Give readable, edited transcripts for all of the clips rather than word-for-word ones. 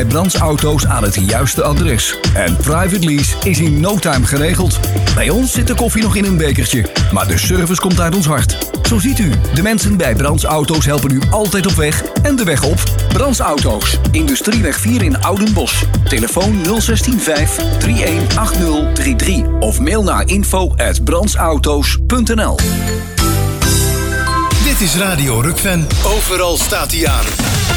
bij Brands Auto's aan het juiste adres. En private lease is in no time geregeld. Bij ons zit de koffie nog in een bekertje, maar de service komt uit ons hart. Zo ziet u, de mensen bij Brands Auto's helpen u altijd op weg en de weg op. Brands Auto's, Industrieweg 4 in Oudenbosch. Telefoon 016 318033 of mail naar info@brandsauto's.nl. Dit is Radio Rukven. Overal staat hij aan.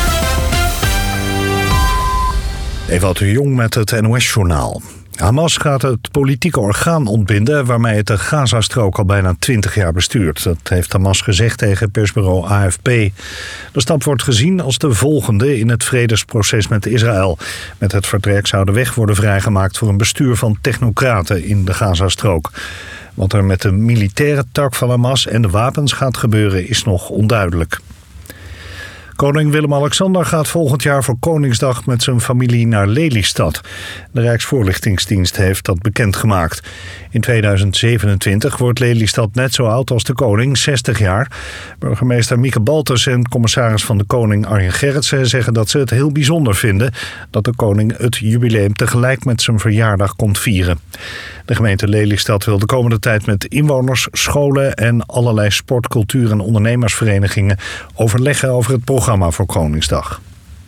Ewout de Jong met het NOS-journaal. Hamas gaat het politieke orgaan ontbinden waarmee het de Gazastrook al bijna 20 jaar bestuurt. Dat heeft Hamas gezegd tegen persbureau AFP. De stap wordt gezien als de volgende in het vredesproces met Israël. Met het vertrek zou de weg worden vrijgemaakt voor een bestuur van technocraten in de Gazastrook. Wat er met de militaire tak van Hamas en de wapens gaat gebeuren is nog onduidelijk. Koning Willem-Alexander gaat volgend jaar voor Koningsdag met zijn familie naar Lelystad. De Rijksvoorlichtingsdienst heeft dat bekendgemaakt. In 2027 wordt Lelystad net zo oud als de koning, 60 jaar. Burgemeester Mieke Baltus en commissaris van de Koning Arjen Gerritsen zeggen dat ze het heel bijzonder vinden dat de koning het jubileum tegelijk met zijn verjaardag komt vieren. De gemeente Lelystad wil de komende tijd met inwoners, scholen en allerlei sport-, cultuur- en ondernemersverenigingen overleggen over het programma voor Koningsdag.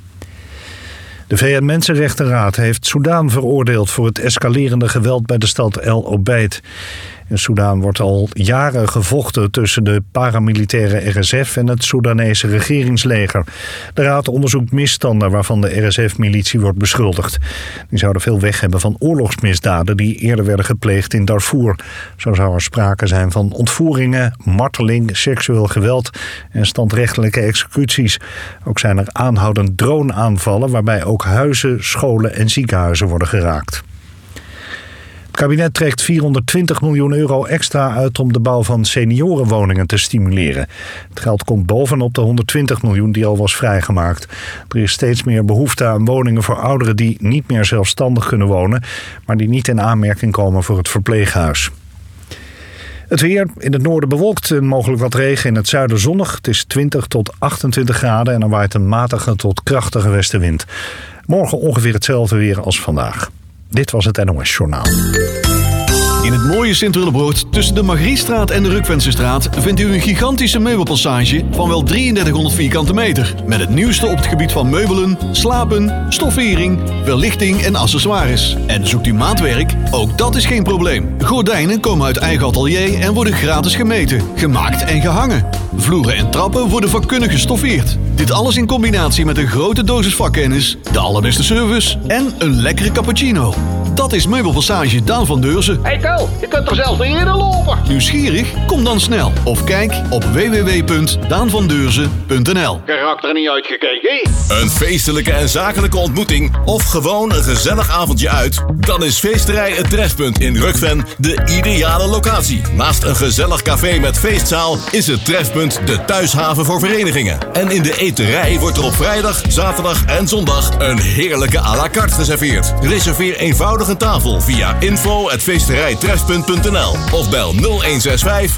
De VN-Mensenrechtenraad heeft Soedan veroordeeld voor het escalerende geweld bij de stad El Obeid. In Soedan wordt al jaren gevochten tussen de paramilitaire RSF en het Soedanese regeringsleger. De raad onderzoekt misstanden waarvan de RSF-militie wordt beschuldigd. Die zouden veel weg hebben van oorlogsmisdaden die eerder werden gepleegd in Darfur. Zo zou er sprake zijn van ontvoeringen, marteling, seksueel geweld en standrechtelijke executies. Ook zijn er aanhoudend droneaanvallen waarbij ook huizen, scholen en ziekenhuizen worden geraakt. Het kabinet trekt 420 miljoen euro extra uit om de bouw van seniorenwoningen te stimuleren. Het geld komt bovenop de 120 miljoen die al was vrijgemaakt. Er is steeds meer behoefte aan woningen voor ouderen die niet meer zelfstandig kunnen wonen, maar die niet in aanmerking komen voor het verpleeghuis. Het weer, in het noorden bewolkt en mogelijk wat regen, in het zuiden zonnig. Het is 20 tot 28 graden en er waait een matige tot krachtige westenwind. Morgen ongeveer hetzelfde weer als vandaag. Dit was het NOS Journaal. In het mooie Sint-Willebroord tussen de Margrietstraat en de Rukvensenstraat vindt u een gigantische meubelpassage van wel 3300 vierkante meter. Met het nieuwste op het gebied van meubelen, slapen, stoffering, verlichting en accessoires. En zoekt u maatwerk? Ook dat is geen probleem. Gordijnen komen uit eigen atelier en worden gratis gemeten, gemaakt en gehangen. Vloeren en trappen worden vakkundig gestoffeerd. Dit alles in combinatie met een grote dosis vakkennis, de allerbeste service en een lekkere cappuccino. Dat is Meubelpassage Daan van Deurzen. Hey Ko, je kunt er zelfs niet in lopen. Nieuwsgierig? Kom dan snel of kijk op www.daanvandeurzen.nl. Karakter niet uitgekeken. Een feestelijke en zakelijke ontmoeting of gewoon een gezellig avondje uit? Dan is Feesterij Het Trefpunt in Rukven de ideale locatie. Naast een gezellig café met feestzaal is het Trefpunt de thuishaven voor verenigingen. En in de eterij wordt er op vrijdag, zaterdag en zondag een heerlijke à la carte geserveerd. Reserveer eenvoudig een tafel via info@feesterijtrefpunt.nl of bel 0165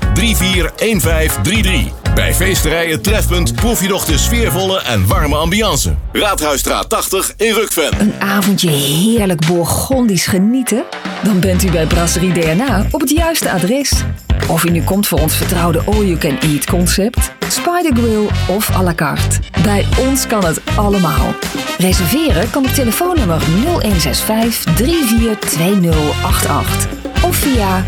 341533. Bij Feesterij Het Trefpunt proef je nog de sfeervolle en warme ambiance. Raadhuisstraat 80 in Rukven. Een avondje heerlijk Bourgondisch genieten? Dan bent u bij Brasserie DNA op het juiste adres. Of u nu komt voor ons vertrouwde all-you-can-eat concept, Spider Grill of à la carte. Bij ons kan het allemaal. Reserveren kan op telefoonnummer 0165 342088 of via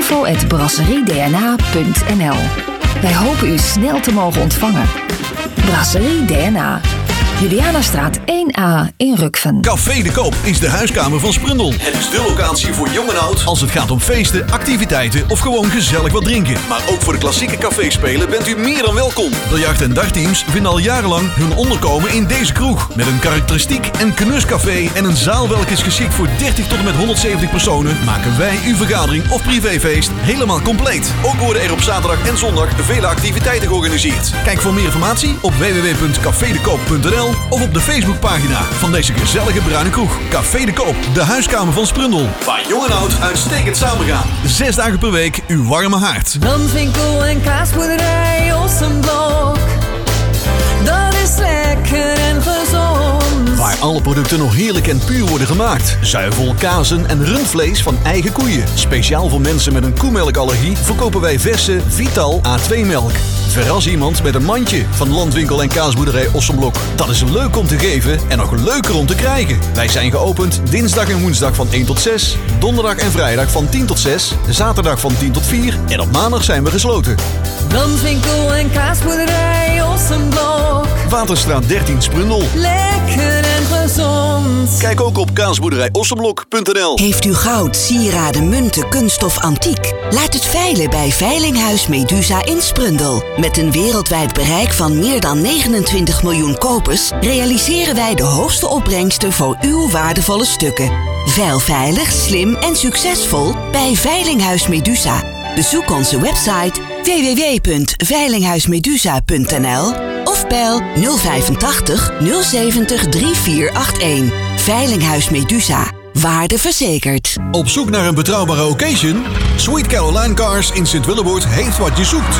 info@brasseriedna.nl. Wij hopen u snel te mogen ontvangen. Brasserie DNA. Julianastraat 1A in Rukven. Café de Koop is de huiskamer van Sprundel. Het is de locatie voor jong en oud als het gaat om feesten, activiteiten of gewoon gezellig wat drinken. Maar ook voor de klassieke caféspelen bent u meer dan welkom. Biljart- en dartteams vinden al jarenlang hun onderkomen in deze kroeg. Met een karakteristiek en knuscafé en een zaal welke is geschikt voor 30 tot en met 170 personen, maken wij uw vergadering of privéfeest helemaal compleet. Ook worden er op zaterdag en zondag vele activiteiten georganiseerd. Kijk voor meer informatie op www.cafedekoop.nl of op de Facebookpagina van deze gezellige bruine kroeg. Café de Koop, de huiskamer van Sprundel. Waar jong en oud uitstekend samengaan. 6 dagen per week uw warme haard. Landwinkel en kaasboerderij Ossenblok. Dat is lekker en gezond. Waar alle producten nog heerlijk en puur worden gemaakt. Zuivel, kazen en rundvlees van eigen koeien. Speciaal voor mensen met een koemelkallergie verkopen wij verse Vital A2-melk. Verras iemand met een mandje van Landwinkel en Kaasboerderij Ossenblok. Dat is leuk om te geven en nog leuker om te krijgen. Wij zijn geopend dinsdag en woensdag van 1 tot 6, donderdag en vrijdag van 10 tot 6, zaterdag van 10 tot 4 en op maandag zijn we gesloten. Landwinkel en Kaasboerderij Ossenblok. Waterstraat 13 Sprundel. Lekker en gezond. Kijk ook op kaasboerderijossenblok.nl. Heeft u goud, sieraden, munten, kunststof, antiek? Laat het veilen bij Veilinghuis Medusa in Sprundel. Met een wereldwijd bereik van meer dan 29 miljoen kopers realiseren wij de hoogste opbrengsten voor uw waardevolle stukken. Veil veilig, slim en succesvol bij Veilinghuis Medusa. Bezoek onze website www.veilinghuismedusa.nl of bel 085 070 3481. Veilinghuis Medusa. Waarde verzekerd. Op zoek naar een betrouwbare occasion? Sweet Caroline Cars in Sint-Willeboord heeft wat je zoekt.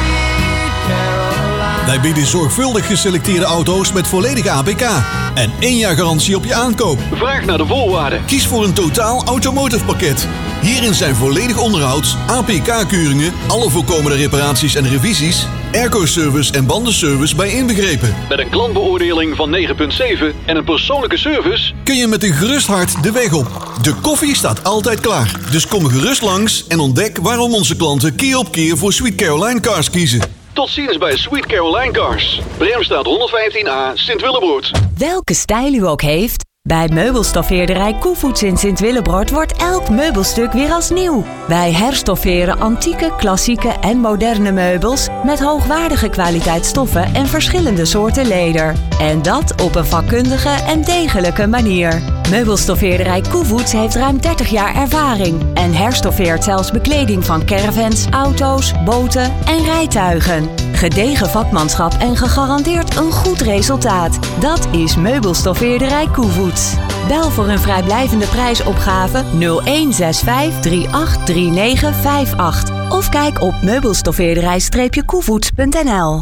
Wij bieden zorgvuldig geselecteerde auto's met volledige APK en 1 jaar garantie op je aankoop. Vraag naar de voorwaarden. Kies voor een totaal automotive pakket. Hierin zijn volledig onderhoud, APK-keuringen, alle voorkomende reparaties en revisies, airco-service en bandenservice bij inbegrepen. Met een klantbeoordeling van 9,7 en een persoonlijke service Kun je met een gerust hart de weg op. De koffie staat altijd klaar. Dus kom gerust langs en ontdek waarom onze klanten keer op keer voor Sweet Caroline Cars kiezen. Tot ziens bij Sweet Caroline Cars. Bremstraat 115A, Sint-Willeboord. Welke stijl u ook heeft, bij meubelstoffeerderij Koevoets in Sint-Willebroord wordt elk meubelstuk weer als nieuw. Wij herstofferen antieke, klassieke en moderne meubels met hoogwaardige kwaliteitsstoffen en verschillende soorten leder. En dat op een vakkundige en degelijke manier. Meubelstoffeerderij Koevoets heeft ruim 30 jaar ervaring en herstoffeert zelfs bekleding van caravans, auto's, boten en rijtuigen. Gedegen vakmanschap en gegarandeerd een goed resultaat. Dat is Meubelstoffeerderij Koevoets. Bel voor een vrijblijvende prijsopgave 0165 383958 of kijk op meubelstoffeerderij-koevoets.nl.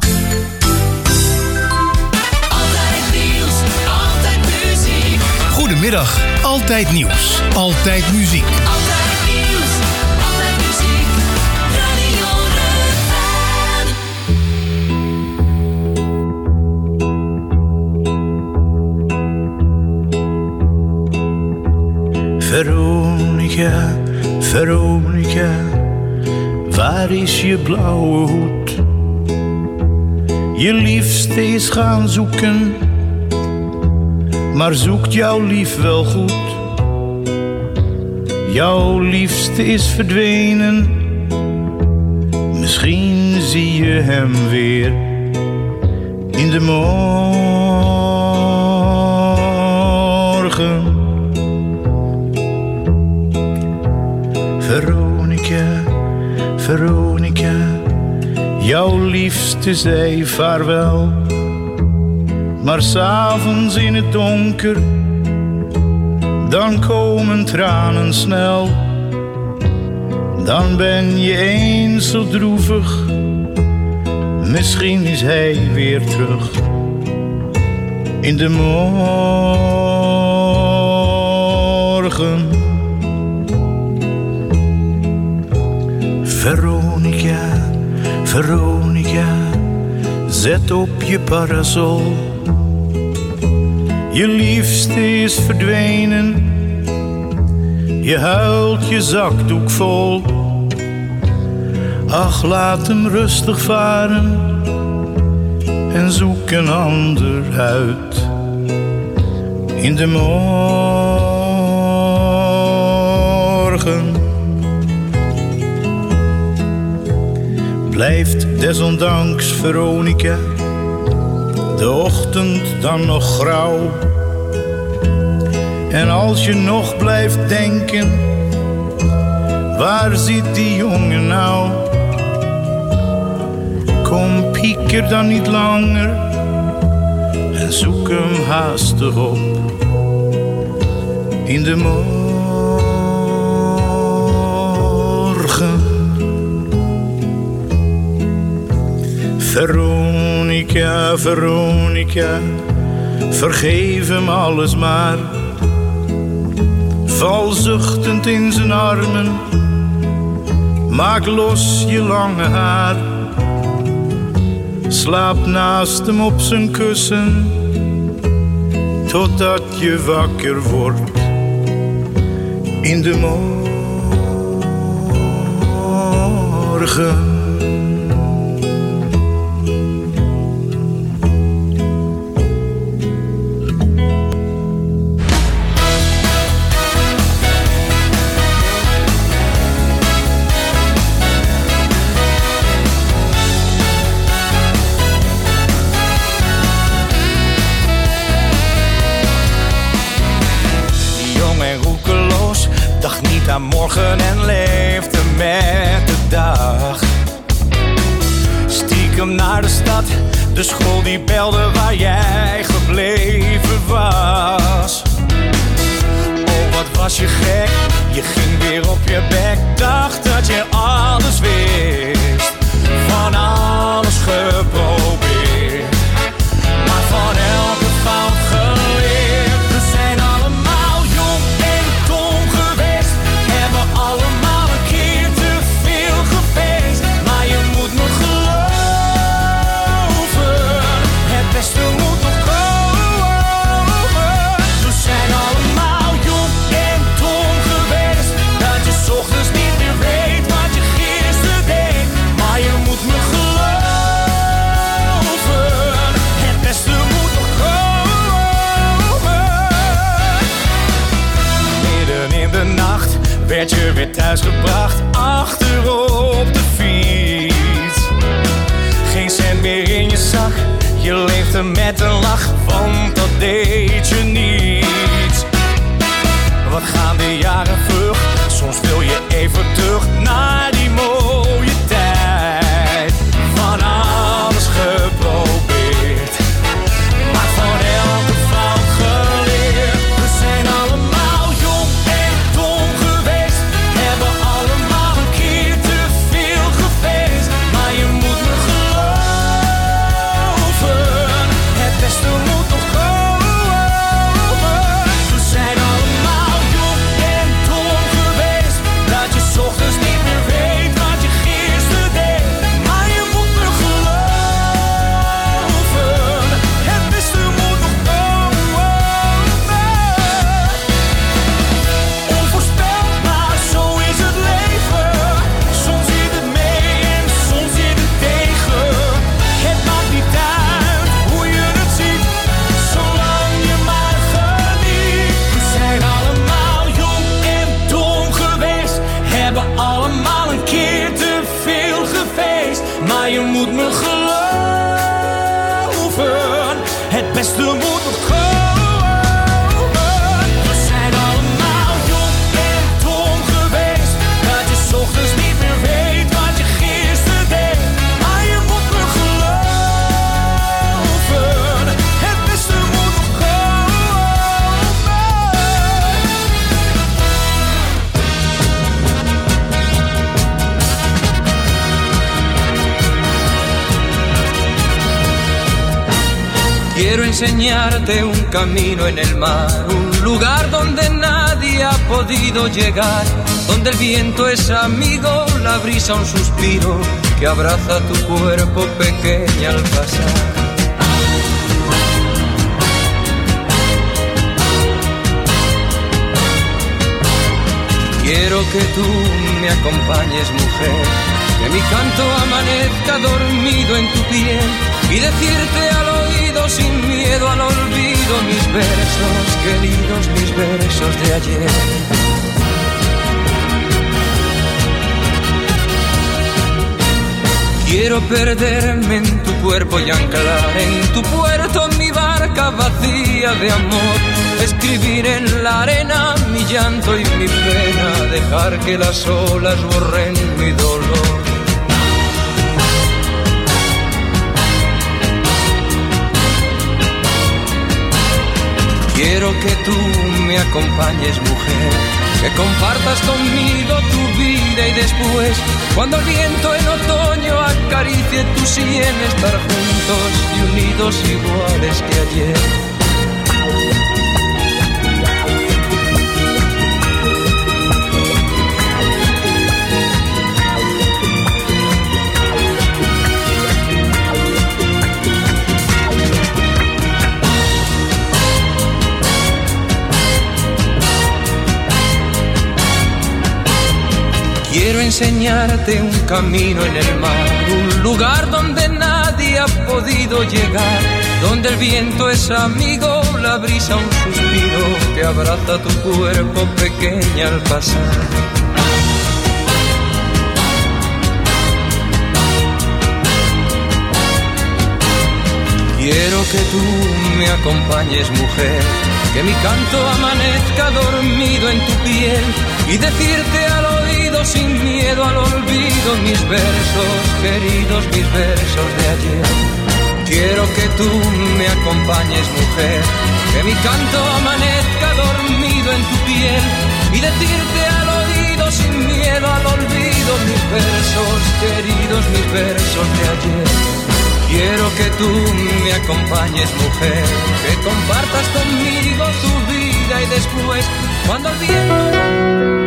Goedemiddag, altijd nieuws, altijd muziek. Altijd nieuws, altijd muziek, Radio Rukven. Veronica, Veronica, waar is je blauwe hoed? Je liefste is gaan zoeken, maar zoekt jouw lief wel goed? Jouw liefste is verdwenen, misschien zie je hem weer in de morgen. Veronica, Veronica, jouw liefste zei vaarwel, maar 's avonds in het donker, dan komen tranen snel. Dan ben je eens zo droevig, misschien is hij weer terug in de morgen. Veronica, Veronica, zet op je parasol. Je liefste is verdwenen, je huilt je zakdoek vol. Ach, laat hem rustig varen en zoek een ander uit in de morgen. Blijft desondanks, Veronica, de ochtend dan nog grauw. En als je nog blijft denken, waar zit die jongen nou? Kom, pieker dan niet langer en zoek hem haastig op in de morgen. Veronica, Veronica, Vergeef hem alles maar. Val zuchtend in zijn armen. Maak los je lange haar. Slaap naast hem op zijn kussen. Totdat je wakker wordt. In de morgen. Aan morgen en leefde met de dag. Stiekem naar de stad, de school die belde waar jij gebleven was. Oh, wat was je gek, je ging weer op je bek. Dacht dat je alles wist, van alles geprobeerd, maar van elke fout geleerd. We zijn allemaal jong en dom geweest, hebben allemaal een keer te veel gefeest. Maar je moet me geloven, het beste moet nog komen. We zijn allemaal jong en dom geweest, dat je 's ochtends niet meer weet wat je gisteren deed. Maar je moet me geloven, het beste moet nog komen. Midden in de nacht werd je weer thuisgebracht, achterop de fiets. Geen cent meer in je zak, je leefde met een lach, want dat deed je niets. Wat gaan de jaren vlug, soms wil je even terug naar die mooie tijd. Van alles geprobeerd, maar van elke fout geleerd. We zijn allemaal jong en dom geweest, hebben allemaal een keer te veel gefeest. Maar je moet me geloven, het beste moet nog komen. We zijn allemaal jong en dom geweest, dat je 's ochtends niet meer weet wat je gisteren deed. Maar je moet me geloven, het beste moet nog komen. Onvoorspelbaar, zo is het leven. Soms zit het mee en soms zit het tegen. Het maakt niet uit hoe je het ziet, zolang je maar geniet. We zijn allemaal jong en dom geweest, hebben allemaal een keer te veel gefeest. Maar je moet me geloven, het beste moet nog komen. We zijn allemaal jong en dom geweest, dat je 's ochtends niet meer weet wat je gisteren deed. Maar je moet me geloven, het beste moet nog komen. Quiero enseñarte un camino en el mar, un lugar donde nadie ha podido llegar, donde el viento es amigo, la brisa un suspiro que abraza tu cuerpo pequeña al pasar. Quiero que tú me acompañes, mujer, que mi canto amanezca dormido en tu piel y decirte al oído sin miedo al olvido mis versos queridos, mis versos de ayer. Quiero perderme en tu cuerpo y anclar en tu puerto mi barca vacía de amor, escribir en la arena mi llanto y mi pena, dejar que las olas borren mi dolor. Quiero que tú me acompañes, mujer, que compartas conmigo tu vida y después, cuando el viento en otoño acaricie tu sien, estar juntos y unidos iguales que ayer. Quiero enseñarte un camino en el mar, un lugar donde nadie ha podido llegar, donde el viento es amigo, la brisa un suspiro que abraza tu cuerpo pequeña al pasar. Quiero que tú me acompañes, mujer, que mi canto amanezca dormido en tu piel y decirte al oído sin miedo al olvido mis versos queridos, mis versos de ayer. Quiero que tú me acompañes, mujer, que mi canto amanezca dormido en tu piel y decirte al oído sin miedo al olvido mis versos queridos, mis versos de ayer. Quiero que tú me acompañes, mujer, que compartas conmigo tu vida y después, cuando el viento...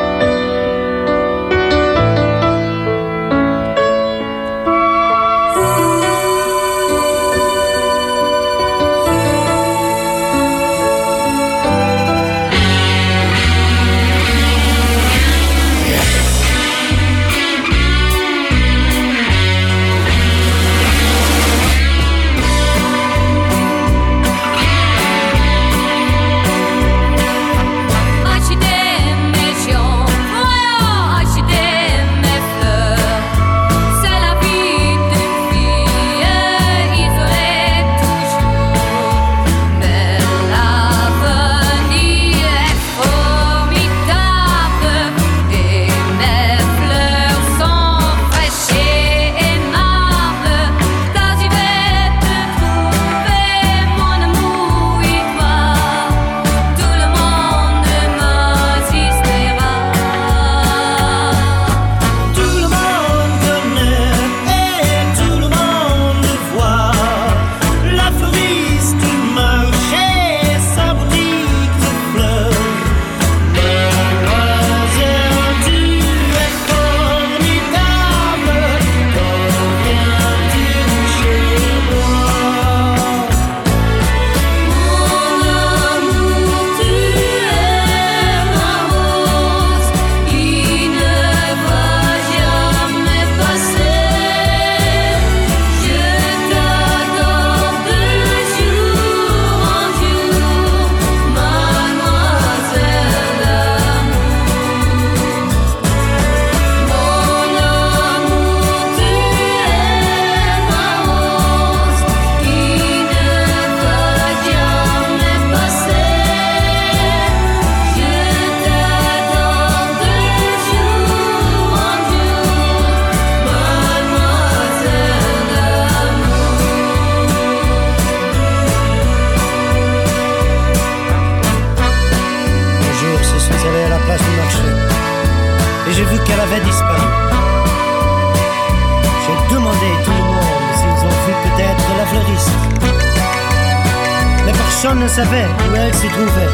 Personne ne savait où elle s'y trouvait.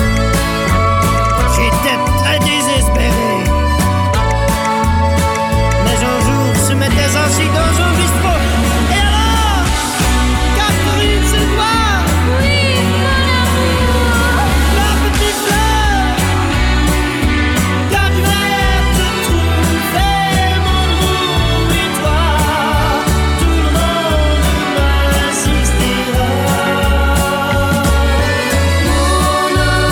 J'étais très désespéré. Mais un jour, se mettait ainsi dans un bistrot. Et alors, Catherine, c'est toi? Oui, mon amour. La petite fleur, Gabriel te trouvait, mon amour, et toi, tout le monde m'assistera. Mon amour.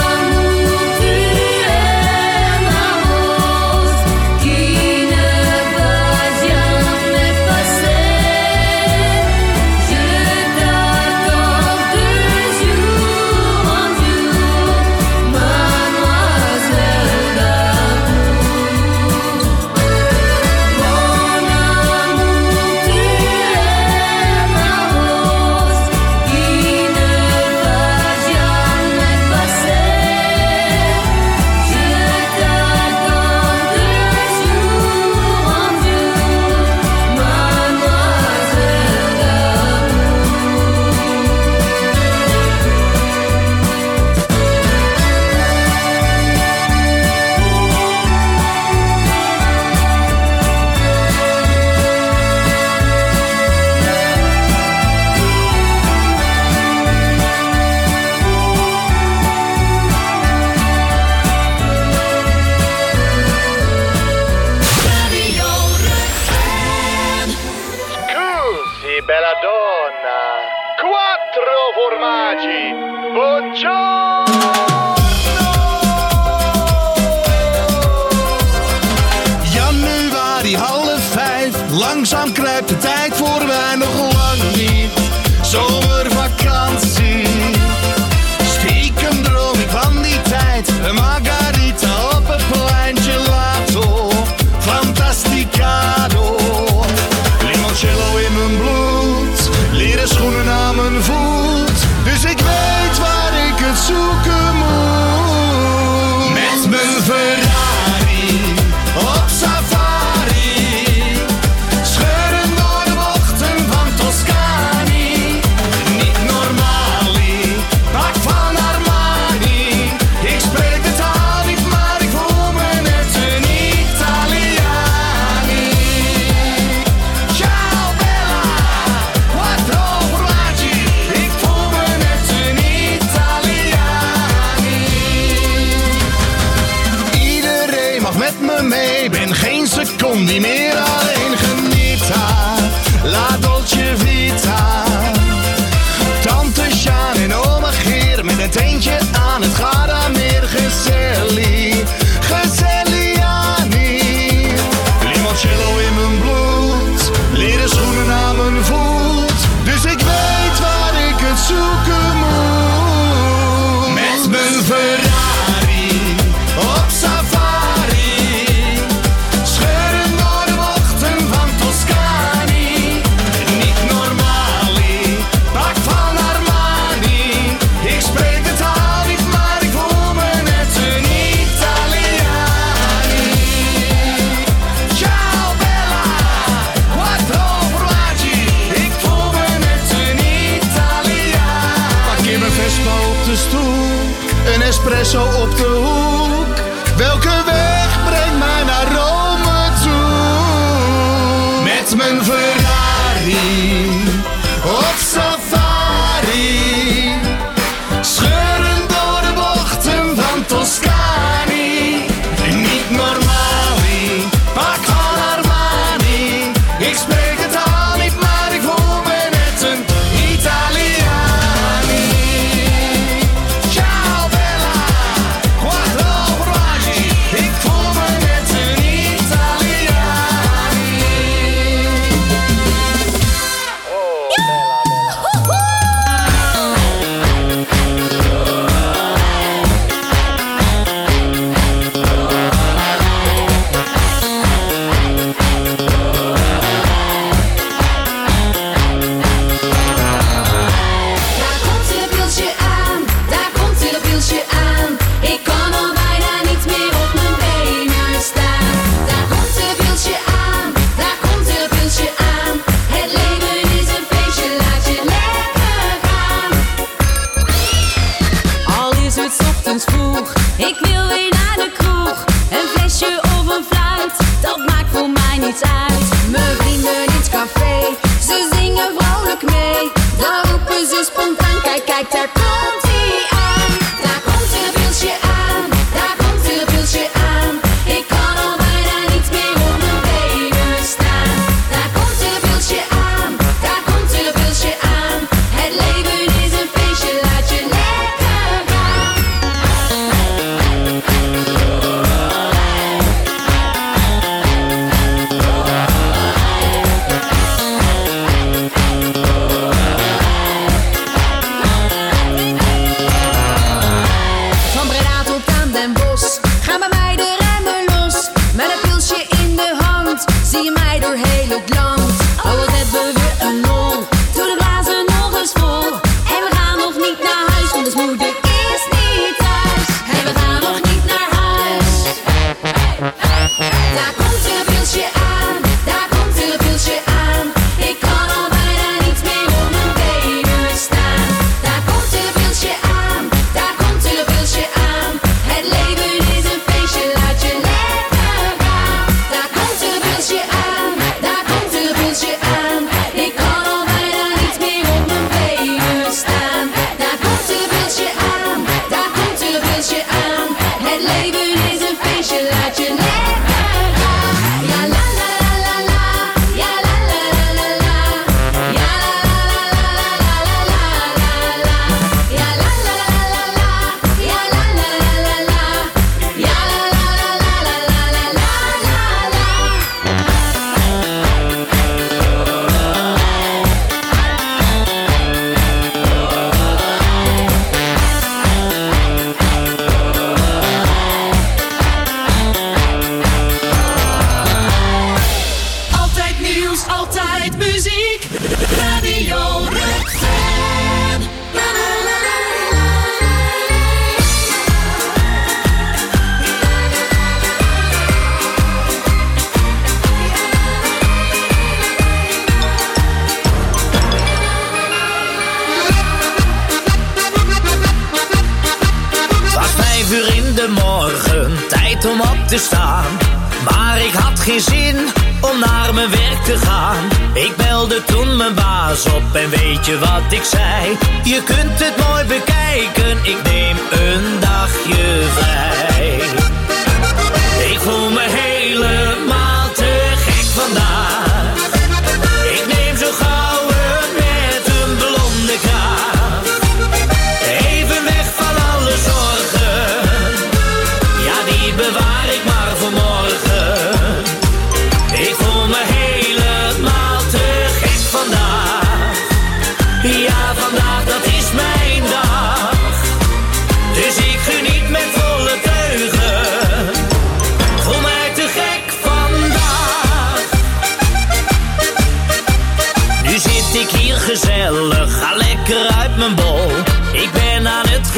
mee, ben geen seconde meer alleen. Genieta, la dolce vita. Tante Sjaan en oma Geer met een teentje aan het Gadameer. Gezellig, gezelliani. Limoncello in mijn bloed, leren schoenen aan mijn voet. Dus ik weet waar ik het zoeken moet. Met mijn Ferrari op safari, scheuren door de bochten van Toscani. Niet normali, pak van Armani. Ik spreek de taal niet, maar ik voel me net een Italiani. Ciao bella, quattro formaggi. Ik voel me net een Italiaan. Parkeer mijn Vespa op de stoep, een espresso op de hoek. Welke weg brengt mij naar Rome toe? Met mijn Ferrari op safari, scheuren door de bochten van Toscani. Niet normali, pak van Armani. Ik spreek de taal niet, maar ik voel me net een Italiani. Ciao bella, quattro formaggi. Ik voel me net een Italiani. Daar komt het pilsje aan, daar komt het pilsje aan. Ik kan al bijna niet meer op mijn benen staan. Daar komt het pilsje aan, daar komt het pilsje aan. Het leven is een feestje, laat je lekker gaan. Al is het 's ochtends vroeg, ik wil weer naar de kroeg. Een flesje of een fluit, dat maakt voor mij niets uit. Mijn vrienden in het café, ze zingen vrolijk mee. Dan roepen ze spontaan, kijk, kijk, daar komt hij aan. Daar komt er een pilsje aan, daar komt er een pilsje aan. Ik kan al bijna niet meer op mijn benen staan. Daar komt er een pilsje aan, daar komt er een pilsje aan. Het leven is een feestje, laat je lekker gaan. Van Breda tot aan Den Bosch gaan bij mij de remmen los. Met een pilsje in de hand zie je mij door heel het land. Oh, wat hebben we een lol, doe de glazen nog eens vol. En we gaan nog niet naar huis, want ons moeder is niet thuis. En we gaan nog niet naar huis. Daar komt er een pilsje aan, daar komt er een pilsje aan. Ik kan al bijna niet meer op mijn benen staan. Daar komt er een pilsje aan, daar komt er een pilsje aan. Het leven is een feestje, laat je lekker gaan. Daar komt er een pilsje aan, daar komt er een pilsje aan. Ik kan al bijna niet meer op mijn benen staan. Daar komt er een pilsje aan, daar komt er een pilsje aan. Het leven is een feestje, laat je lekker gaan. Ja la la la la la, ja la la la la la, ja la la la la la la, ja la la la la la, ja la la la la la, ja la la la Altijd nieuws, altijd muziek. Radio Rukven. La la la la Was 5:00 in de morgen, tijd om op te staan. Maar ik had geen zin om naar mijn werk te gaan. Ik belde toen mijn baas op en weet je wat ik zei? Je kunt het mooi bekijken, ik neem een dagje vrij. Ik voel me heel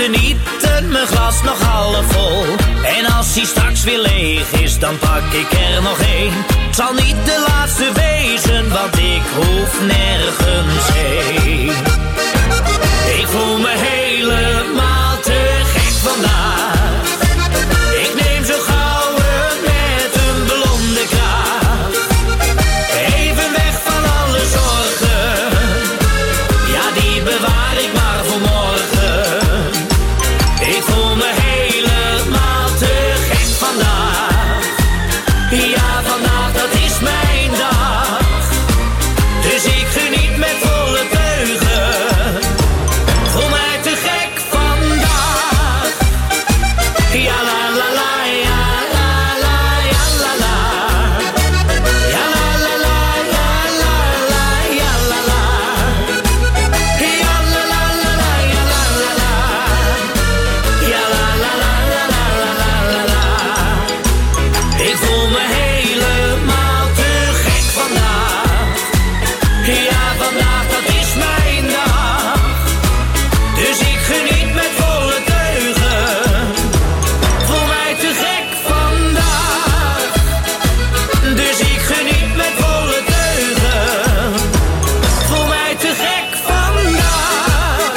genieten, mijn glas nog half vol. En als hij straks weer leeg is, dan pak ik er nog één. Het zal niet de laatste wezen, want ik hoef nergens heen. Ik voel me helemaal te gek vandaag. Ik neem zo gauw met een blonde kraag. Even weg van alle zorgen. Ja, die bewaar ik maar voor morgen. Ik voel me helemaal te gek vandaag. Ja, vandaag dat is mijn dag. Dus ik geniet met volle teugen. Voel mij te gek vandaag. Ja, la la la, ja la la, ja la la. Ja la la la, ja la la, ja la la. Ja la la la la, ja la la la. Ja la la la, ja la la la la. Ik voel me helemaal te gek vandaag. Ja, vandaag dat is mijn dag. Dus ik geniet met volle teugen. Voel mij te gek vandaag. Dus ik geniet met volle teugen. Voel mij te gek vandaag.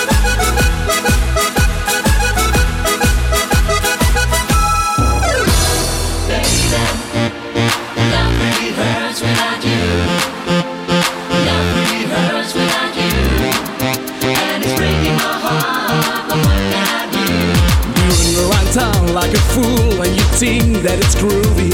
Love really hurts without you. Love really hurts without you. And it's breaking my heart, but what can I do? You run around town like a fool and you think that it's groovy.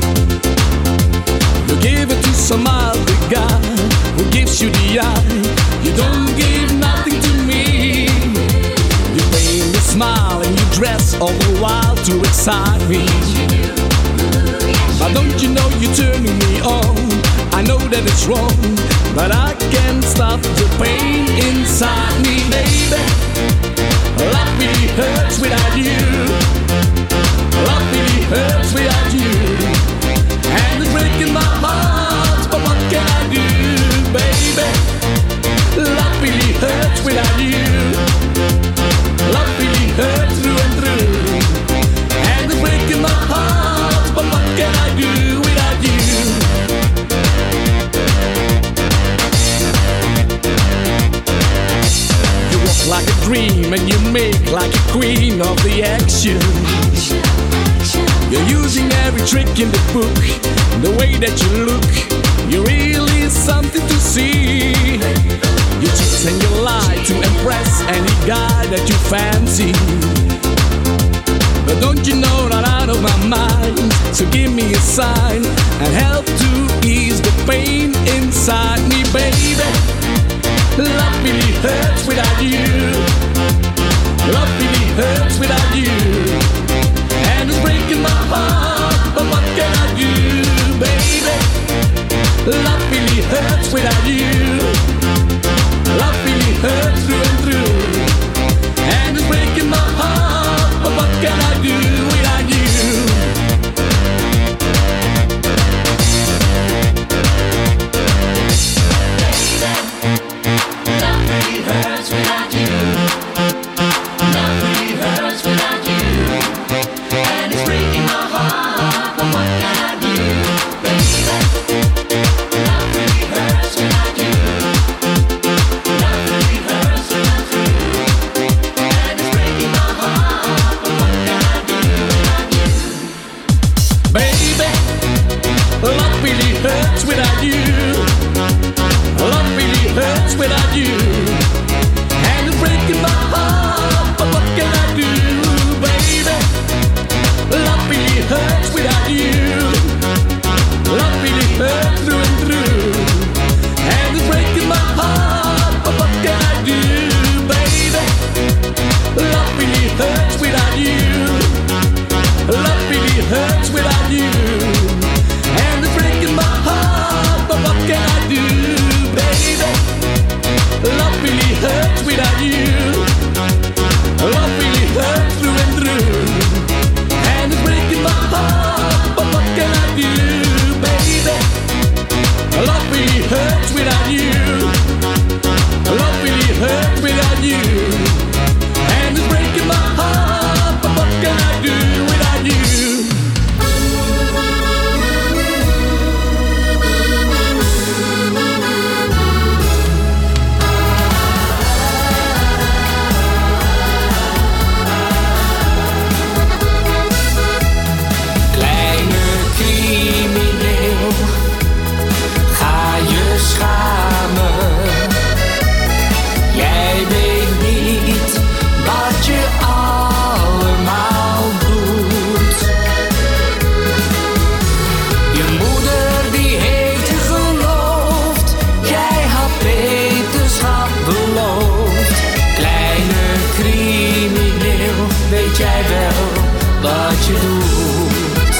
You give it to some other guy who gives you the eye. You don't give nothing to me. You paint your smile and you dress all the while to excite me. But don't you know you're turning me on? I know that it's wrong, but I can't stop the pain inside me, baby. Love really hurts without you. Love really hurts without you. And it's breaking my heart, but what can I do, baby? Love really hurts without you. Love really hurts through and through. And it's breaking my heart, but what can I do without you? You walk like a dream and you make like a queen of the action. You're using every trick in the book. The way that you look, you're really something to see. You cheat and you lie to impress any guy that you fancy. But don't you know that I'm out of my mind? So give me a sign and help to ease the pain inside me, baby. Love really hurts without you. Love really hurts without you. And it's breaking my heart, but what can I do, baby? Love really hurts without you. Love really hurts through and through. And it's breaking my heart, but what can I do without you? Love really hurts without you. Love really hurts without you. And it's breaking my heart, but what can I do, baby? Love really hurts without you. Love really hurts without you. And it's breaking my heart, but what can I do without you? Baby, love really hurts without you. Love really hurts without you. And it's breaking my heart, but what can I do, baby? Love really hurts without you. Love really hurts through and through. And it's breaking my heart, but what can I do, baby? Love really hurts without you. Love really hurts without you. And it's breaking my heart, but what can I do, baby? Love really hurts without you. Love really hurts through and through. And it's breaking my heart, but what can I do, baby? Love really hurts without you. Love really hurts without you. And it's breaking wat je doet.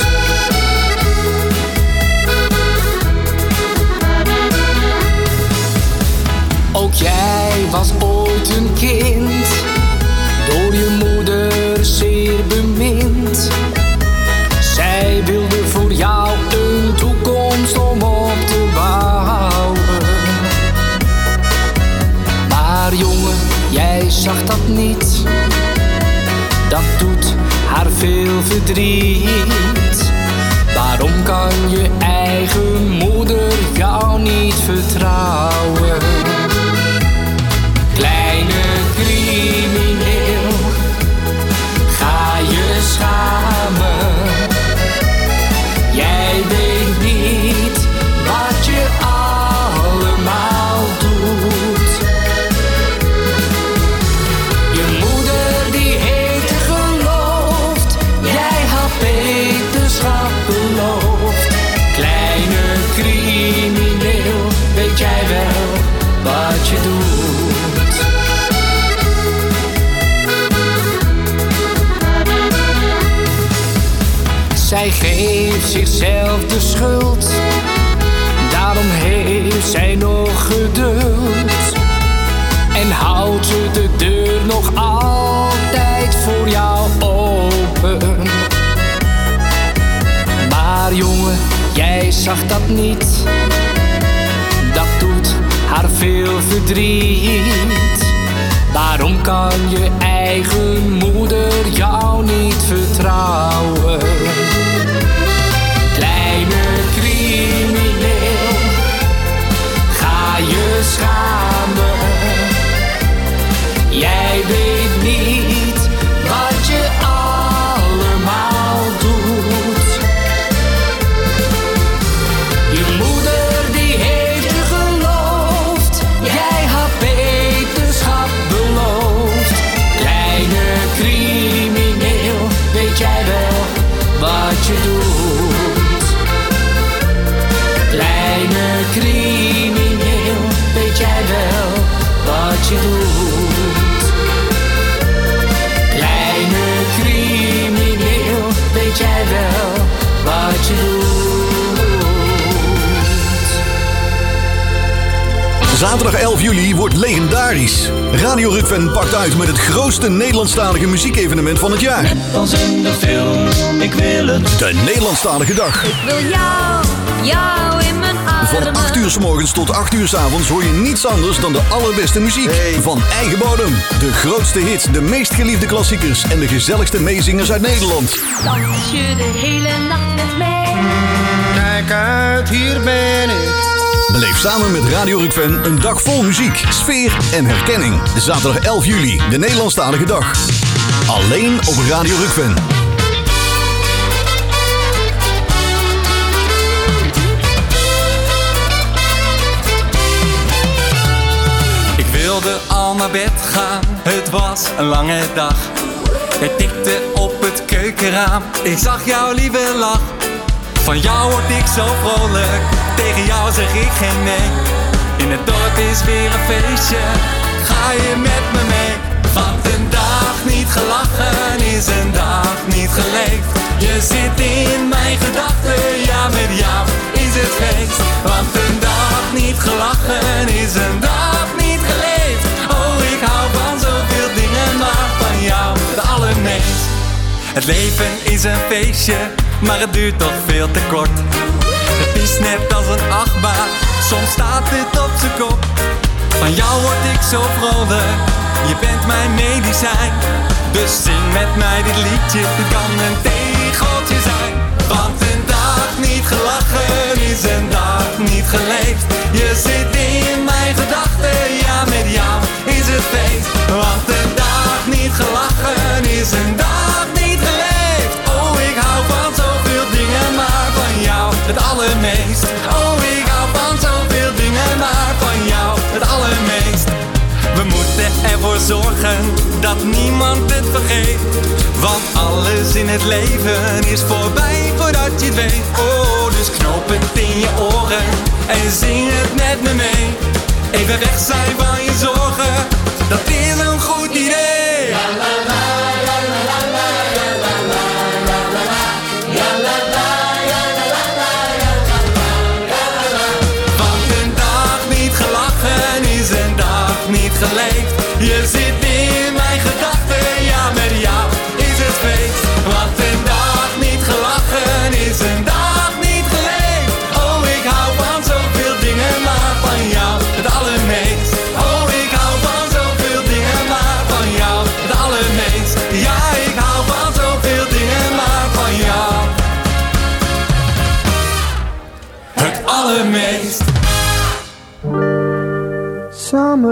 Ook jij was ooit een kind, door je moeder zeer bemind. Zij wilde voor jou een toekomst om op te bouwen. Maar jongen, jij zag dat niet. Dat doet haar veel verdriet. Waarom kan je eigen moeder jou niet vertrouwen? Kleine crimineel, ga je schamen. Jij weet niet wat je allemaal doet. Je moeder die heeft je geloofd, jij had beterschap beloofd. Kleine crimineel, weet jij wel wat je doet? Zij geeft zichzelf de schuld, daarom heeft zij nog geduld. En houdt ze de deur nog altijd voor jou open. Maar jongen, jij zag dat niet. Dat doet haar veel verdriet. Waarom kan je eigen moeder jou niet vertrouwen? Kleine crimineel, ga je schamen. Jij weet niet wat je allemaal doet. Je moeder die heeft je geloofd, jij had beterschap beloofd. Kleine crimineel, weet jij wel wat je doet? Kleine crimineel, weet jij wel wat je doet? Kleine crimineel, weet jij wel wat je doet? Zaterdag 11 juli wordt legendarisch. Radio Rukven pakt uit met het grootste Nederlandstalige muziekevenement van het jaar. Net als in de film, ik wil het. De Nederlandstalige Dag. Ik wil jou in mijn armen. Van 8 uur 's morgens tot 8 uur 's avonds hoor je niets anders dan de allerbeste muziek. Van eigen bodem. De grootste hits, de meest geliefde klassiekers en de gezelligste meezingers uit Nederland. Dans je de hele nacht met mij. Kijk uit, hier ben ik. Beleef samen met Radio Rukven een dag vol muziek, sfeer en herkenning. Zaterdag 11 juli, de Nederlandstalige Dag. Alleen op Radio Rukven. Ik wilde al naar bed gaan, het was een lange dag. Het tikte op het keukenraam, ik zag jouw lieve lach. Van jou word ik zo vrolijk, tegen jou zeg ik geen nee. In het dorp is weer een feestje, ga je met me mee? Want een dag niet gelachen is een dag niet geleefd. Je zit in mijn gedachten, ja met jou is het feest. Want een dag niet gelachen is een dag niet geleefd. Oh, ik hou van zoveel dingen, maar van jou het allermeest. Het leven is een feestje, maar het duurt toch veel te kort. Het is net als een achtbaan, soms staat het op z'n kop. Van jou word ik zo vrolijk, je bent mijn medicijn. Dus zing met mij dit liedje, het kan een tegeltje zijn. Want een dag niet gelachen is een dag niet geleefd. Je zit in mijn gedachten, ja met jou is het feest. Want een dag niet gelachen is een dag niet geleefd. Oh, ik hou van zoveel dingen, maar van jou het allermeest. Oh, ik hou van zoveel dingen, maar van jou het allermeest. We moeten ervoor zorgen dat niemand het vergeet. Want alles in het leven is voorbij voordat je het weet. Oh, dus knoop het in je oren en zing het met me mee. Even weg zijn van je zorgen, dat is een goed idee. La la la la la la la la la la.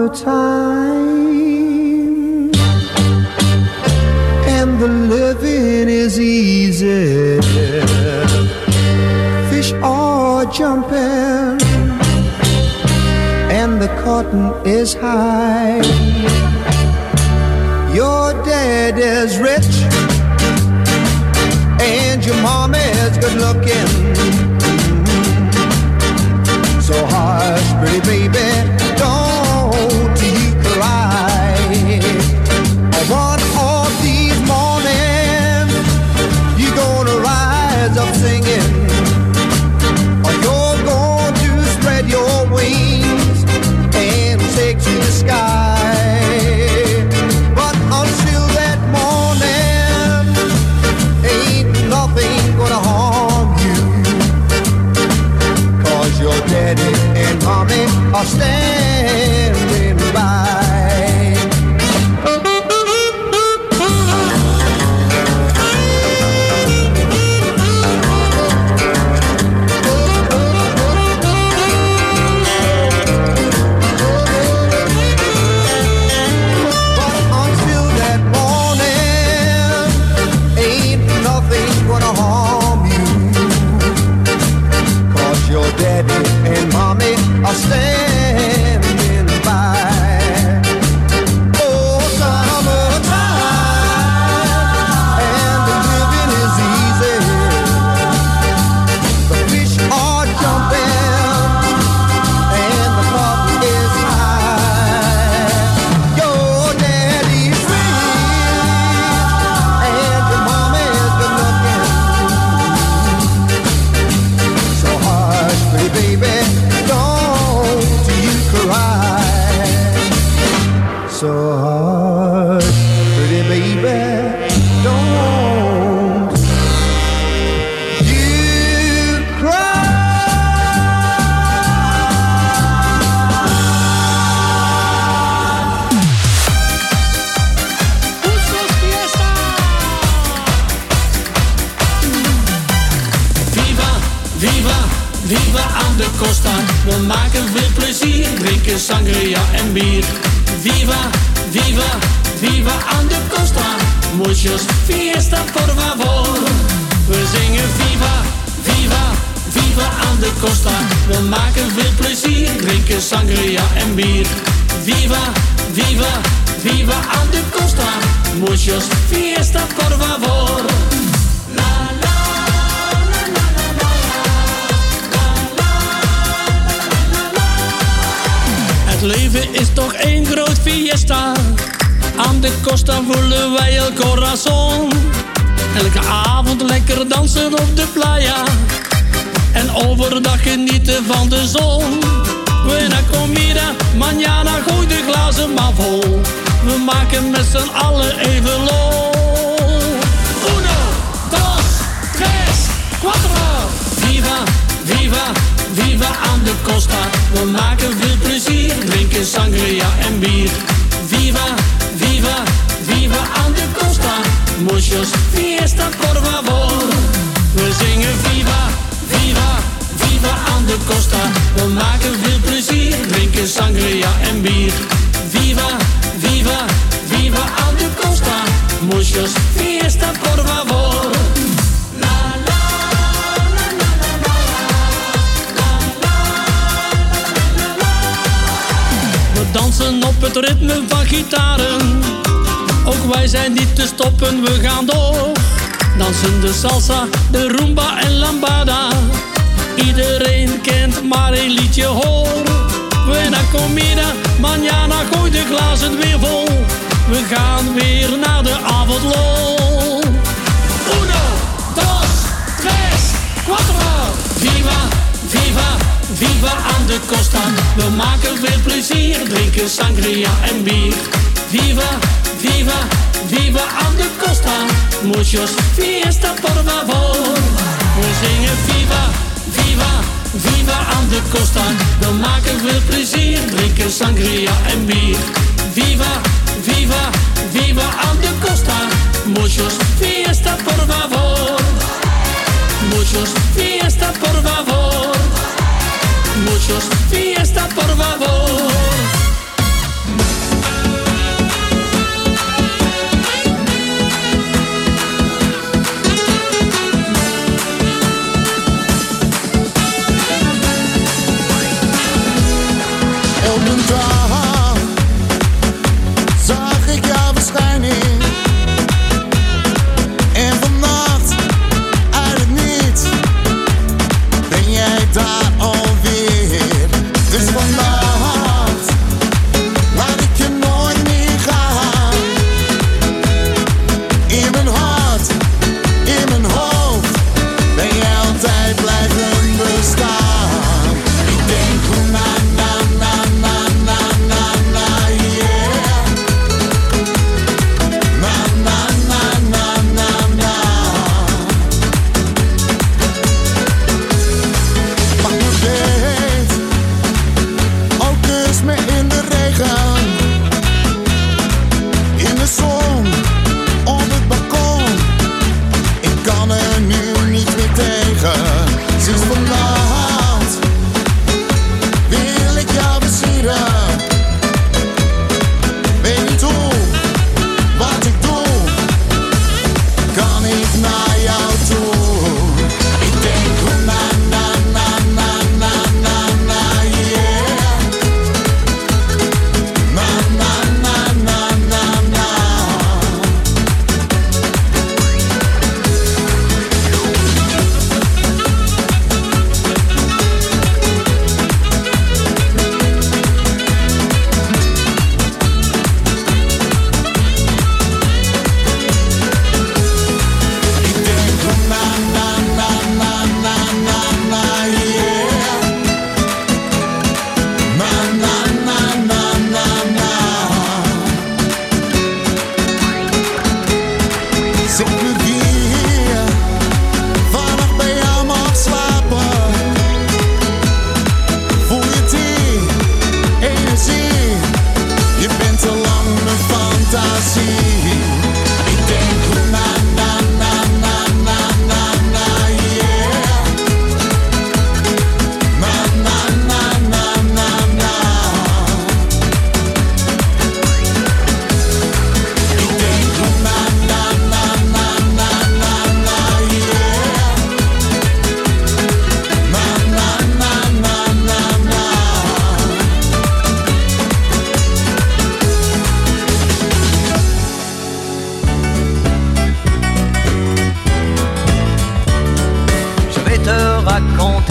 summertime, and the living is easy. Fish are jumping, and the cotton is high. Your dad is rich, and your mom is good looking. So hush, pretty baby, don't you cry. One of these mornings, you're gonna rise up singing, or you're going to spread your wings and take to the sky. But until that morning, ain't nothing gonna harm you, 'cause your daddy and mommy are standing by. Daddy and mommy are standing by. Oh, summertime, and the living is easy. The fish are jumping, and the cotton is high. Your daddy's rich, and your mommy is good looking. So hush, baby, don't you cry. So hush, pretty baby, don't you cry. Viva, viva, viva aan de costa. We maken veel plezier, drinken sangria en bier. Viva, viva, viva aan de costa. Muchos fiesta por favor. We zingen viva, viva, viva aan de costa. We maken veel plezier, drinken sangria en bier. Viva, viva, viva aan de costa. Muchos fiesta por favor. Het leven is toch één groot fiesta. Aan de costa voelen wij el corazon. Elke avond lekker dansen op de playa. En overdag genieten van de zon. Buena comida, mañana gooi de glazen maar vol. We maken met z'n allen even lol. Uno, dos, tres, cuatro. Viva, viva, viva aan de costa. We maken veel plezier, drinken sangria en bier. Viva, viva, viva aan de costa. Muchos fiesta por favor. We zingen viva, viva, viva aan de costa. We maken veel plezier, drinken sangria en bier. Viva, viva, viva aan de costa. Muchos fiesta por favor. We dansen op het ritme van gitaren. Ook wij zijn niet te stoppen, we gaan door. Dansen de salsa, de rumba en lambada. Iedereen kent maar een liedje hoor. Buena comida, mañana gooi de glazen weer vol. We gaan weer naar de avondlol. Uno, dos, tres, cuatro. Viva, viva, viva aan de costa. We maken veel plezier, drinken sangria en bier. Viva, viva, viva aan de costa. Muchos fiesta por favor. We zingen viva, viva, viva aan de costa. We maken veel plezier, drinken sangria en bier. Viva, viva, viva aan de costa. Muchos fiesta por favor. Muchos fiesta por favor. Muchos fiesta por favor.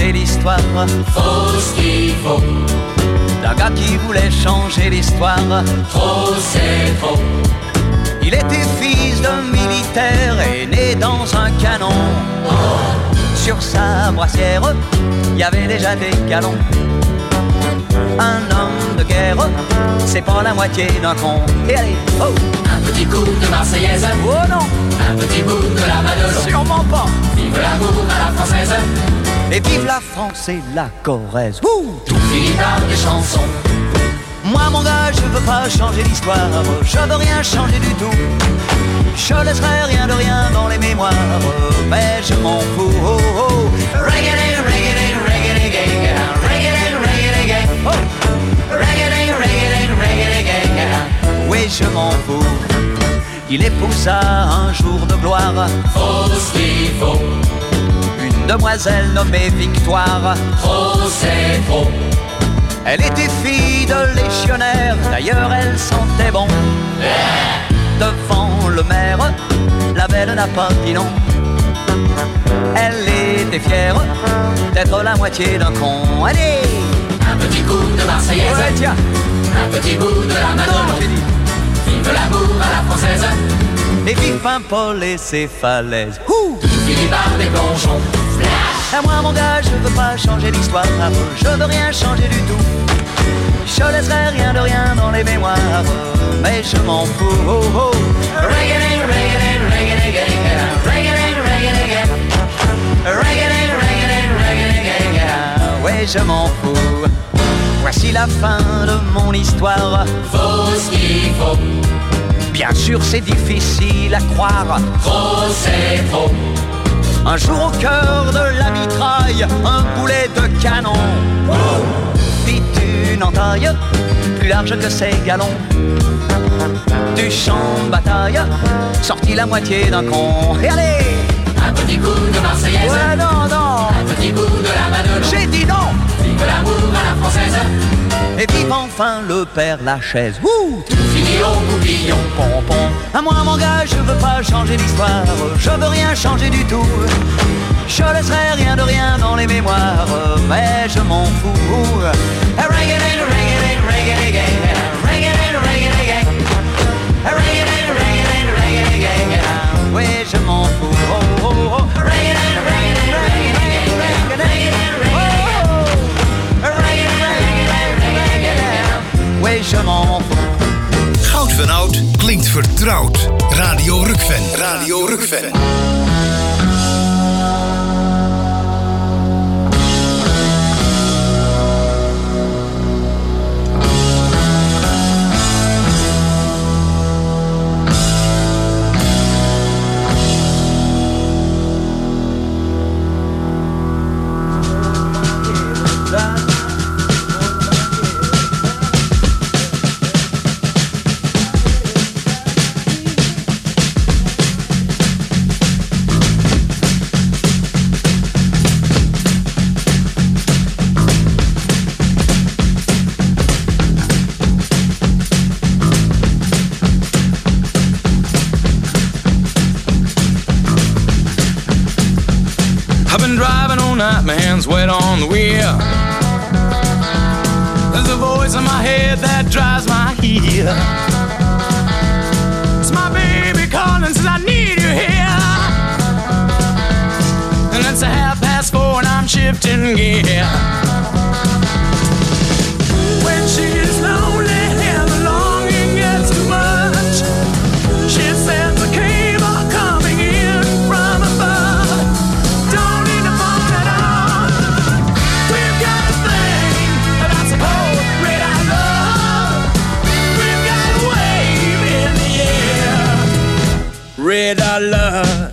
raconter l'histoire. Faux ce qu'il faut. D'un gars qui voulait changer l'histoire. Trop c'est trop. Il était fils de militaire et né dans un canon. Sur sa brassière, il y avait déjà des galons. Un homme de guerre, c'est pas la moitié d'un con. Et allez, oh! Un petit coup de Marseillaise. Oh non! Un petit bout de la Madelon. Sûrement pas! Vive l'amour à la française. Et vive la France et la Corrèze. Tout finit par des chansons. Moi mon gars, je veux pas changer l'histoire. Je veux rien changer du tout. Je laisserai rien de rien dans les mémoires. Mais je m'en fous. Oh, oh. Reggae, reggae, reggae, reggae, reggae, reggae, oh. reggae, reggae, reggae. Oui, je m'en fous. Il épousa un jour de gloire. Faux ce qu'il faut. Une demoiselle nommée Victoire. Trop c'est trop. Elle était fille de légionnaire, d'ailleurs elle sentait bon. Devant le maire, la belle n'a pas dit non. Elle était fière d'être la moitié d'un con. Allez! Un petit coup de Marseillaise. Ouais, tiens. Un petit bout de la Madelon. Vive l'amour à la française. Et vive Paimpol et ses falaises. Tout finit par des plongeons. À moi mon gars, je veux pas changer l'histoire. Je veux rien changer du tout. Je laisserai rien de rien dans les mémoires. Mais je m'en fous. Oh, oh. Reggae, reggae, reggae, reggae, reggae, reggae, reggae, reggae, reggae. Ouais, je m'en fous. Voici la fin de mon histoire. Faut ce qu'il faut. Bien sûr, c'est difficile à croire. Trop c'est trop. Un jour au cœur de la mitraille, un boulet de canon fit une entaille plus large que ses galons. Du champ de bataille sortit la moitié d'un con. Et allez! Un petit coup de Marseillaise. Ouais, non, non. Un petit bout de la Madelon. J'ai dit non. Vive l'amour à la française. Et vive enfin le père Lachaise. Tout finit au goupillon. Pompon. À moi mon gars, je veux pas changer l'histoire. Je veux rien changer du tout. Je laisserai rien de rien dans les mémoires. Mais je m'en fous. Reggae, reggae, reggae, reggae, reggae, reggae, reggae, reggae, reggae. Oui, je m'en fous. Oh, oh, oh. Reggae, reggae, reggae, reggae, reggae, oui, je m'en fous. Goud van Oud klinkt vertrouwd. Radio Rukven. Radio Rukven. My hands wet on the wheel. There's a voice in my head that drives my heel. It's my baby calling, says I need you here. And it's 4:30 and I'm shifting gear. When she's lonely and the longing gets too much, she sends a cable coming in from above. Don't need to phone at all. We've got a thing that's supposed to red I love. We've got a wave in the air. Red I love.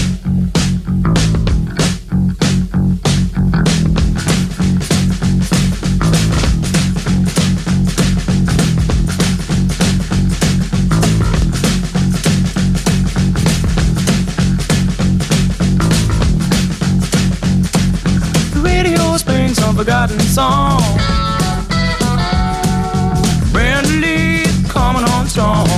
Forgotten song. Brand new leaf coming on strong.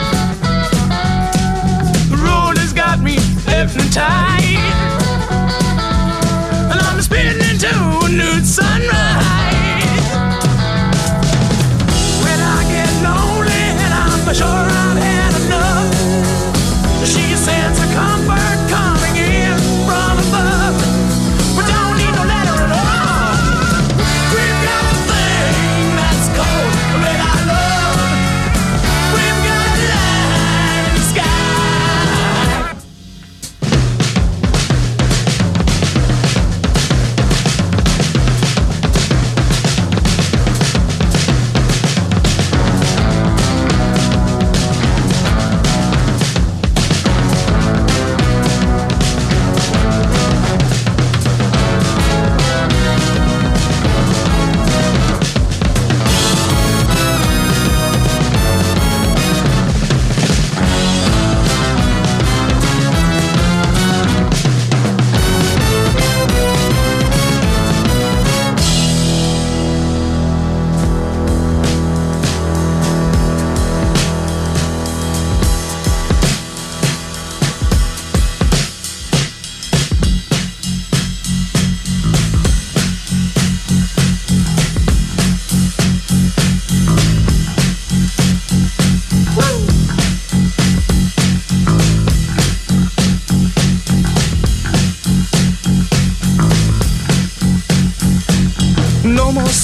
The road has got me hypnotized, and I'm spinning into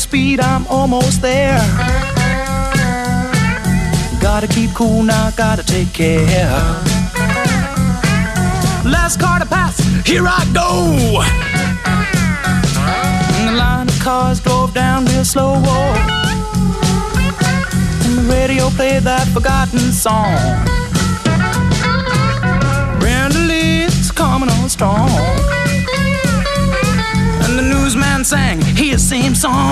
speed, I'm almost there. Gotta keep cool now, gotta take care. Last car to pass, here I go. And the line of cars drove down real slow. And the radio played that forgotten song. Brenda Lee's coming on strong. And the newsman sang his same song.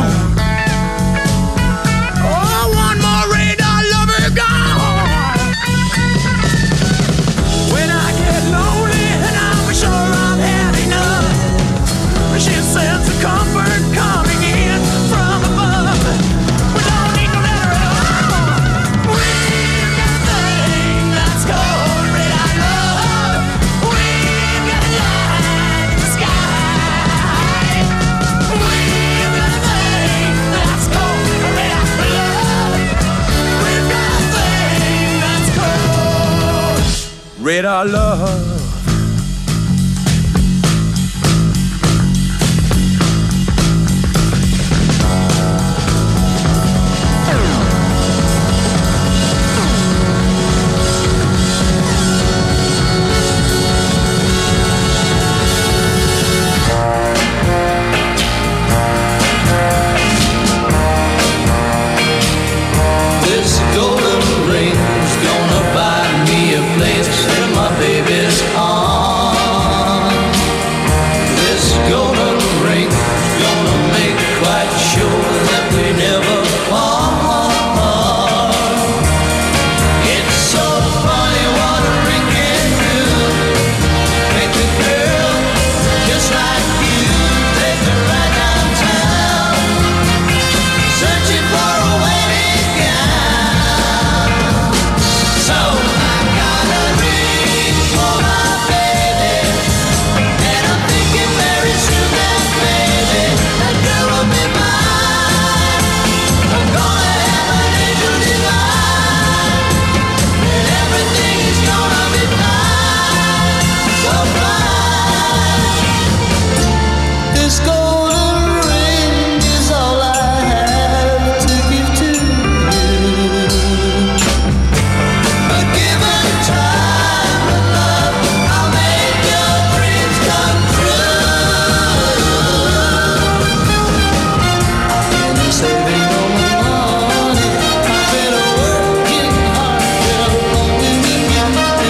Oh, one more radar lover gone. When I get lonely and I'm sure I've had enough, she says the comfort coming in from above. We don't need no letter at all. We've got a thing that's called red eye love. We've got a light in the sky. We've got a thing that's called red eye love. We've got a thing that's called red eye love. This golden ring's gonna buy me a place in my baby's arms. This golden ring's gonna make quite sure that we never part. It's so funny what a ring can do. Make a girl just like you take her right downtown, searching for a wedding gown. So I got a ring for my baby, and I'm thinking very soon that baby, that girl will be mine. I'm gonna have an angel divine, and everything is gonna be fine, so fine. This golden ring is all I have to give to you. A given time and love, I'll make your dreams come true. I've been saving all my money, I've been working hard, been alone with you.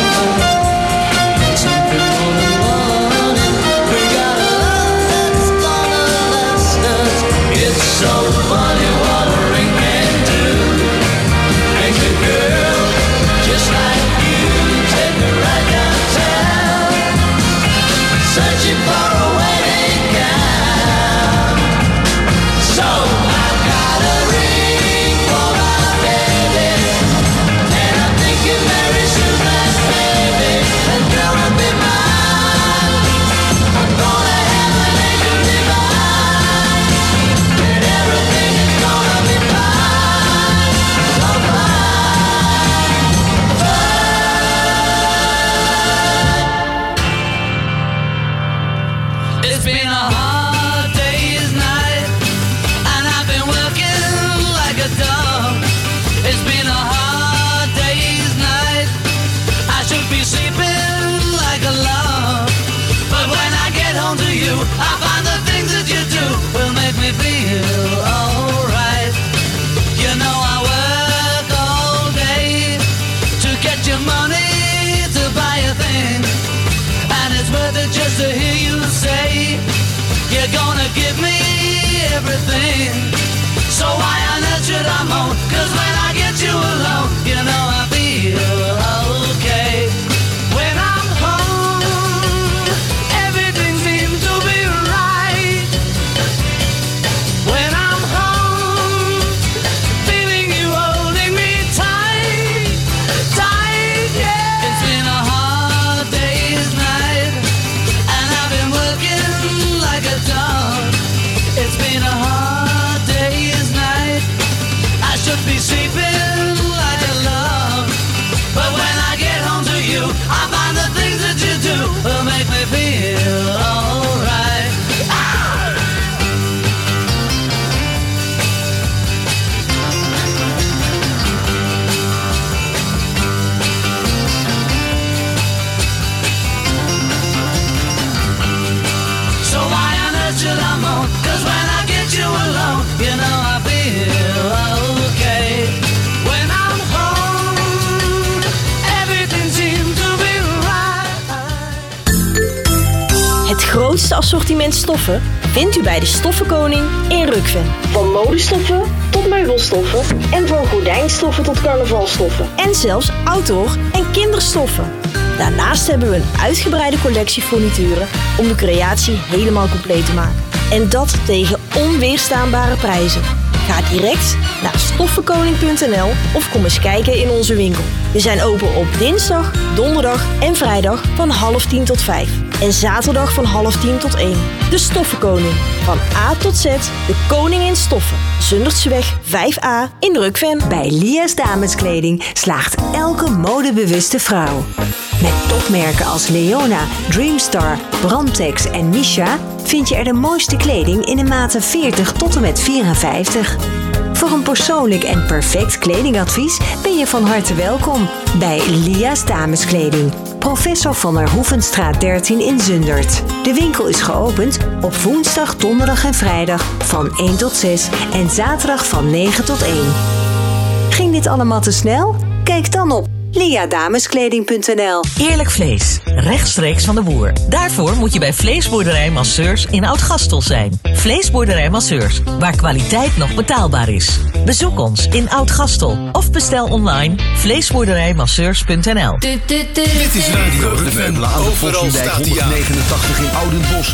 Something more than money, we got a love that's gonna last us. It's so funny what a ring can do. Make a girl just like you take her right downtown, searching for a wedding gown. So I got a ring for my baby, and I'm thinking very soon that baby, that girl will be mine. I'm gonna have an angel divine, and everything is gonna be fine, so fine, fine. It's been a hard day's night, and I've been working like a dog. It's been a hard day's night, I should be sleeping like a log. But when I get home to you, I find the things that you do will make me feel alright. You know I work all day to get your money to buy a thing, and it's worth it just to hear you say you're gonna give me everything. So why on earth should I moan? 'Cause when I get you alone, you know I feel okay. When I'm home, everything seems to be right. When I'm home, feeling you holding me tight, tight, yeah. It's been a hard day's night, and I've been working like a dog. It's been a hard day's night, I should be sleeping like a log. Het grootste assortiment stoffen vindt u bij de Stoffenkoning in Rukven. Van modestoffen tot meubelstoffen en van gordijnstoffen tot carnavalstoffen. En zelfs outdoor- en kinderstoffen. Daarnaast hebben we een uitgebreide collectie furnituren om de creatie helemaal compleet te maken. En dat tegen onweerstaanbare prijzen. Ga direct naar stoffenkoning.nl of kom eens kijken in onze winkel. We zijn open op dinsdag, donderdag en vrijdag van 9:30 tot 5. En zaterdag van 9:30 tot 1. De Stoffenkoning. Van A tot Z, de koning in stoffen. Zundertseweg 5A in Rukven. Bij Lia's Dameskleding slaagt elke modebewuste vrouw. Met topmerken als Leona, Dreamstar, Brandtex en Misha vind je er de mooiste kleding in de maten 40 tot en met 54. Voor een persoonlijk en perfect kledingadvies ben je van harte welkom bij Lia's Dameskleding. Professor van der Hoevenstraat 13 in Zundert. De winkel is geopend op woensdag, donderdag en vrijdag van 1 tot 6 en zaterdag van 9 tot 1. Ging dit allemaal te snel? Kijk dan op liadameskleding.nl. Eerlijk vlees, rechtstreeks van de boer. Daarvoor moet je bij Vleesboerderij Masseurs in Oud-Gastel zijn. Vleesboerderij Masseurs, waar kwaliteit nog betaalbaar is. Bezoek ons in Oud-Gastel of bestel online vleesboerderijmasseurs.nl. Dit is Radio Rukven. Aan de Vossendijk 189 in Oudenbosch.